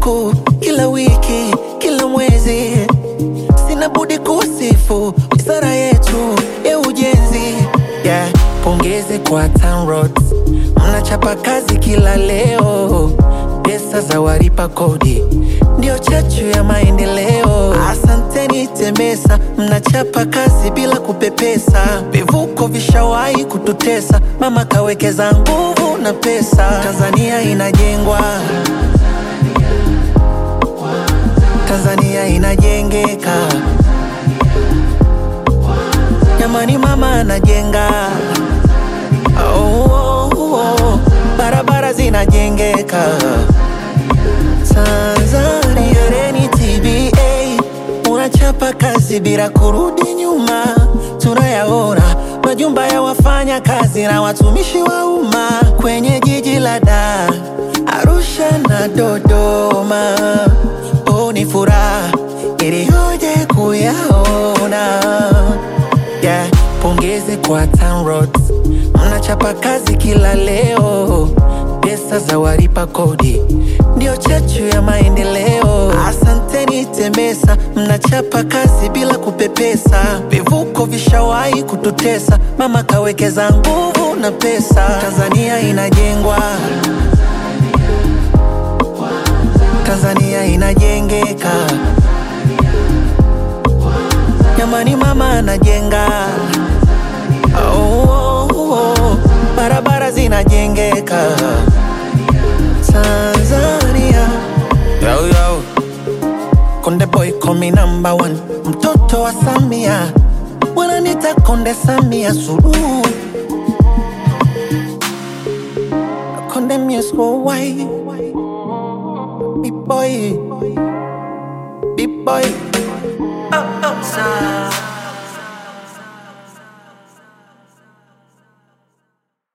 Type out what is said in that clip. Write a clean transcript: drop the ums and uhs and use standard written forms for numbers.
siku, kila wiki, kila mwezi, sina budi kusifu wizara yetu ya ujenzi. Yeah, pongezi kwa TANROADS, mnachapa kazi kila leo. Pesa za walipa kodi ndio chachu ya maendeleo. Asanteni TEMESA, mnachapa kazi bila kupepesa. Vivuko vishawahi kututesa, mama kawekeza nguvu na pesa. Tanzania inajengwa, Tanzania inajengeka. Jamani, mama anajenga. Barabara zinajengeka. Tanzania reni TBA, unachapa kazi bila kurudi nyuma. Tunayaona majumba ya wafanya kazi na watumishi wa umma kwenye jiji la Dar, Arusha na Dodoma. Ni furaha iliyoje kuyaona. Yeah, pongezi kwa TANROADS, mnachapa kazi kila leo. Pesa za walipa kodi ndio chachu ya maendeleo. Asanteni TEMESA, mnachapa kazi bila kupepesa. Vivuko vishawahi kututesa, mama kawekeza nguvu na pesa. Tanzania inajengwa, Tanzania inajengeka. Jamani, mama anajenga. Barabara zinajengeka. Tanzania. Yo, yo. Konde boy call me #1, mtoto wa Samia, wananita Konde Samia Suluhu. Konde music worldwide. Big boy, big boy.